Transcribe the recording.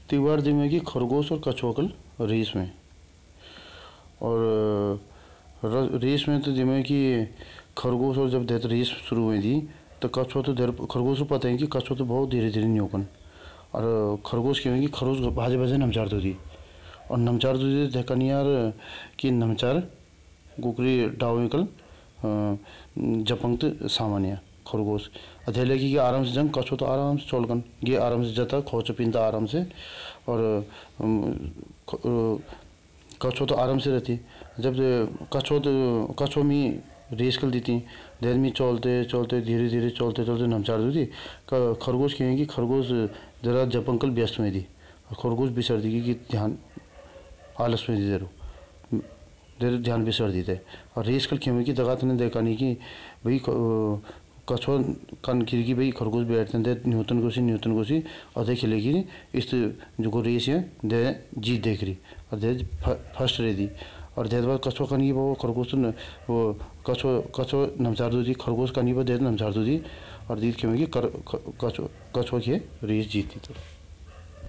त्योहार दिमे की खरगोश और कछुआ कल रेस में। और रेस में तो दिमे की खरगोश और जब देर रेस शुरू हुई थी तो कछुआ तो देर खरगोश को पता है कि कछुआ तो बहुत धीरे धीरे नहीं होकन। और खरगोश की कि खरगोश भाजे भाजे नमचार दो थी और नमचार दो थी देखनी यार कि नमचार गुकरी डाविकल जपंक्त सामान्य खरगोश अधेले की आराम से जंग कछुआ तो आराम से चोलकन ये आराम से जाता खोच पिनता आराम से। और कछुआ तो आराम से रहती जब कछुआ में रेस कर देती देर में चलते चलते धीरे धीरे चलते चलते नमचार दी थी। खरगोश कहेंगे कि खरगोश जरा जपंकल व्यस्त में दी और खरगोश बिसर दी कि ध्यान आलस में दी देर ध्यान बिसर दी थे। और रेस कल खेमे की जगह तो नहीं देखा नहीं कि भाई कछुआ कान खिड़की भाई खरगोश बैठते हैं न्यूटन को सी और दे खिलेगी इस जो को रेस है दे जीत देख रही और दे फर्स्ट रही थी। और दे बाद कछुआ कान की वो खरगोश वो कछुआ नमचार दो थी खरगोश कान की वो दे नमचार दो थी और जीत खेमे की कछुआ की रेस जीती तो।